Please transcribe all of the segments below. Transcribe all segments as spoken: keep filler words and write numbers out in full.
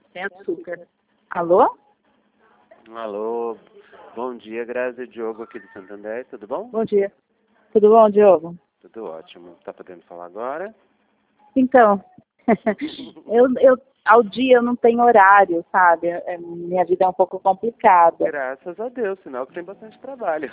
Sem açúcar. Alô? Alô, bom dia, Grazi, Diogo aqui do Santander, tudo bom? Bom dia. Tudo bom, Diogo? Tudo ótimo. Tá podendo falar agora? Então, eu, eu, ao dia eu não tenho horário, sabe? É, minha vida é um pouco complicada. Graças a Deus, sinal que tem bastante trabalho.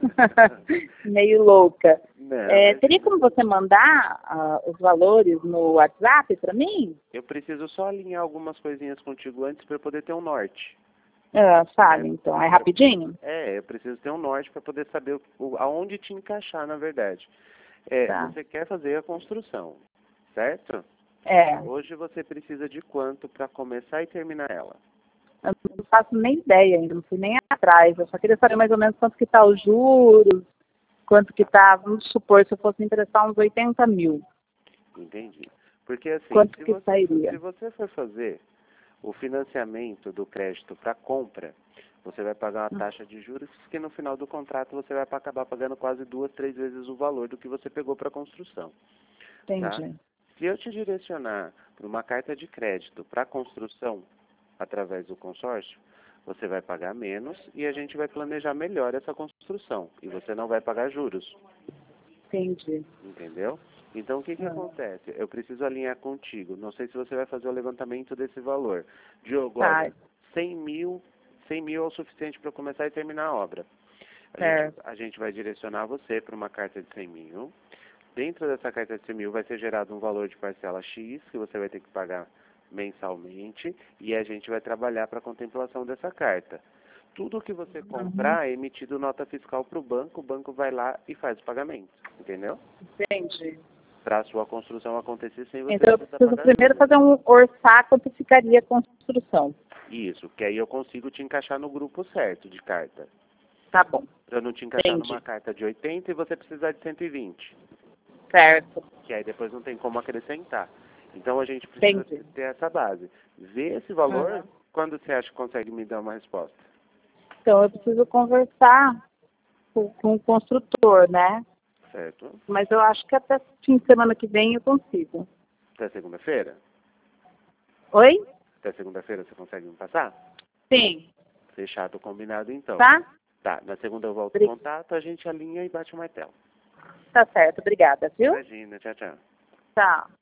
Meio louca. Não, É, mas teria como você mandar uh, os valores no WhatsApp para mim? eu preciso só alinhar algumas coisinhas contigo antes para eu poder ter um norte. Ah, fale, É. então. É rapidinho? É, eu preciso ter um norte para poder saber o, o- aonde te encaixar, na verdade. É, Tá. você quer fazer a construção, certo? É, Hoje você precisa de quanto para começar e terminar ela? eu não faço nem ideia ainda, não fui nem atrás. Eu só queria saber mais ou menos quanto que tá os juros, quanto que tá, vamos supor, se eu fosse emprestar uns oitenta mil. Entendi. Porque assim, Quanto se que você, sairia? se você for fazer o financiamento do crédito para compra, você vai pagar uma taxa de juros que no final do contrato você vai acabar pagando quase duas, três vezes o valor do que você pegou para a construção. Tá? Entendi. Se eu te direcionar para uma carta de crédito para construção através do consórcio, você vai pagar menos e a gente vai planejar melhor essa construção e você não vai pagar juros. Entendi. Entendeu? Então, o que que Ah, acontece? Eu preciso alinhar contigo. Não sei se você vai fazer o levantamento desse valor. Diogo, tá, olha, cem mil, cem mil é o suficiente para começar e terminar a obra. A gente, certo. a gente vai direcionar você para uma carta de cem mil. Dentro dessa carta de cem mil vai ser gerado um valor de parcela X, que você vai ter que pagar mensalmente, e a gente vai trabalhar para a contemplação dessa carta. Tudo que você Uhum. comprar é emitido nota fiscal para o banco, o banco vai lá e faz o pagamento. Entendeu? Entendi. Para a sua construção acontecer sem você Então eu precisar preciso pagar primeiro juros. fazer um orçar quanto ficaria a construção. Isso, que aí eu consigo te encaixar no grupo certo de carta. Tá bom. Para não te encaixar numa Entendi. carta de oitenta e você precisar de cento e vinte. Certo. Que aí depois não tem como acrescentar. Então a gente precisa Entendi. ter essa base. Ver esse valor, Uhum. quando você acha que consegue me dar uma resposta? Então eu preciso conversar com, com o construtor, né? Certo? Mas eu acho que até fim de semana que vem eu consigo. Até segunda-feira? Oi? Até segunda-feira você consegue me passar? Sim. Fechado, combinado então. Tá? Tá, na segunda eu volto em Obri- contato, a gente alinha e bate o martelo. Tá certo. Obrigada, viu? Imagina, tchau, tchau. Tchau.